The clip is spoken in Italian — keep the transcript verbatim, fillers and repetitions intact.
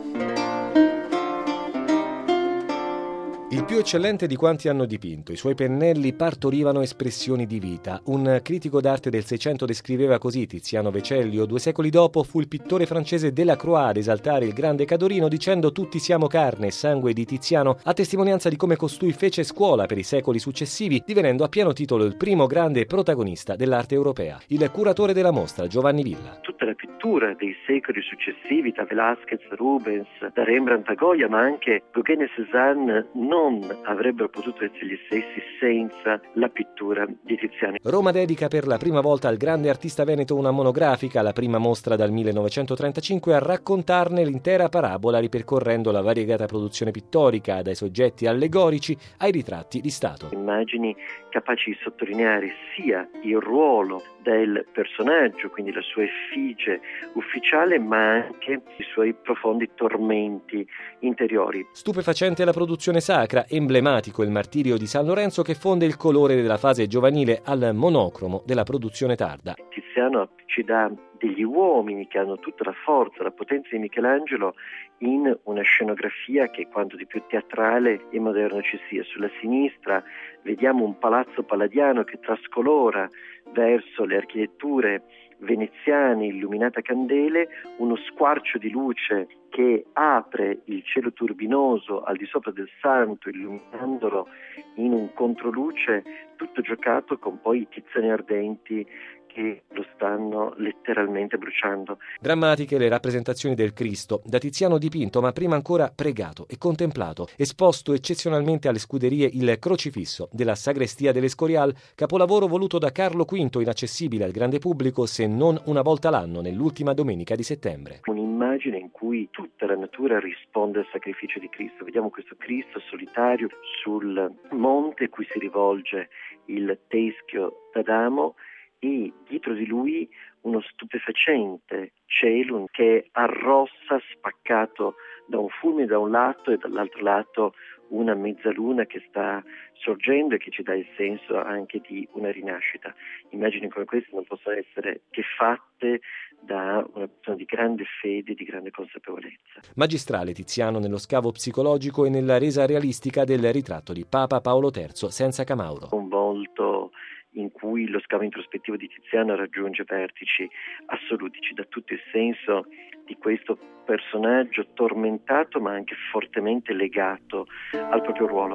Il più eccellente di quanti hanno dipinto, i suoi pennelli partorivano espressioni di vita. Un critico d'arte del Seicento descriveva così Tiziano Vecellio. Due secoli dopo fu il pittore francese Delacroix ad esaltare il grande Cadorino dicendo «Tutti siamo carne e sangue di Tiziano», a testimonianza di come costui fece scuola per i secoli successivi, divenendo a pieno titolo il primo grande protagonista dell'arte europea. Il curatore della mostra, Giovanni Villa. Tutta la pittura dei secoli successivi, da Velázquez, Rubens, da Rembrandt a Goya, ma anche Gauguin e Cézanne, non avrebbero potuto essere gli stessi senza la pittura di Tiziano. Roma dedica per la prima volta al grande artista veneto una monografica, la prima mostra dal millenovecentotrentacinque, a raccontarne l'intera parabola ripercorrendo la variegata produzione pittorica, dai soggetti allegorici ai ritratti di Stato. Immagini capaci di sottolineare sia il ruolo del personaggio, quindi la sua effigie ufficiale, ma anche i suoi profondi tormenti interiori. Stupefacente la produzione sacra, emblematico il martirio di San Lorenzo che fonde il colore della fase giovanile al monocromo della produzione tarda. Tiziano ci dà degli uomini che hanno tutta la forza, la potenza di Michelangelo in una scenografia che è quanto di più teatrale e moderno ci sia. Sulla sinistra vediamo un palazzo palladiano che trascolora verso le architetture veneziane illuminate a candele, uno squarcio di luce che apre il cielo turbinoso al di sopra del santo, illuminandolo in un controluce, tutto giocato con poi i tiziani ardenti che lo stanno letteralmente bruciando. Drammatiche le rappresentazioni del Cristo, da Tiziano dipinto ma prima ancora pregato e contemplato, esposto eccezionalmente alle scuderie il crocifisso della sagrestia dell'Escorial, capolavoro voluto da Carlo quinto, inaccessibile al grande pubblico se non una volta l'anno nell'ultima domenica di settembre. Un'immagine in cui tutta la natura risponde al sacrificio di Cristo. Vediamo questo Cristo solitario sul monte cui si rivolge il teschio d'Adamo, e dietro di lui uno stupefacente cielo che arrossa, spaccato da un fulmine da un lato e dall'altro lato una mezzaluna che sta sorgendo e che ci dà il senso anche di una rinascita. Immagini come queste non possono essere che fatte da una persona di grande fede e di grande consapevolezza. Magistrale Tiziano nello scavo psicologico e nella resa realistica del ritratto di Papa Paolo terzo senza Camauro. Un volto in cui lo scavo introspettivo di Tiziano raggiunge vertici assoluti, ci dà tutto il senso di questo personaggio tormentato ma anche fortemente legato al proprio ruolo.